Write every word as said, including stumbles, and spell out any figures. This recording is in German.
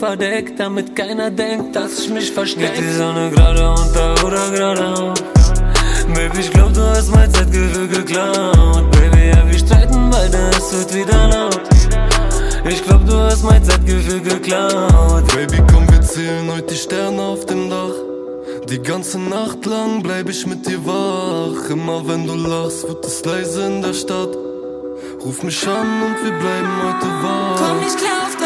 verdeckt, damit keiner denkt, dass ich mich versteck. Geht die Sonne gerade unter oder geradeaus? Baby, ich glaub, du hast mein Zeitgefühl geklaut. Baby, ja, wir streiten weiter, es wird wieder laut. Ich glaub, du hast mein Zeitgefühl geklaut. Baby, komm, wir zählen heute die Sterne auf dem Dach. Die ganze Nacht lang bleib ich mit dir wach. Immer wenn du lachst, wird es leise in der Stadt. Ruf mich an und wir bleiben heute wach. Komm nicht klar auf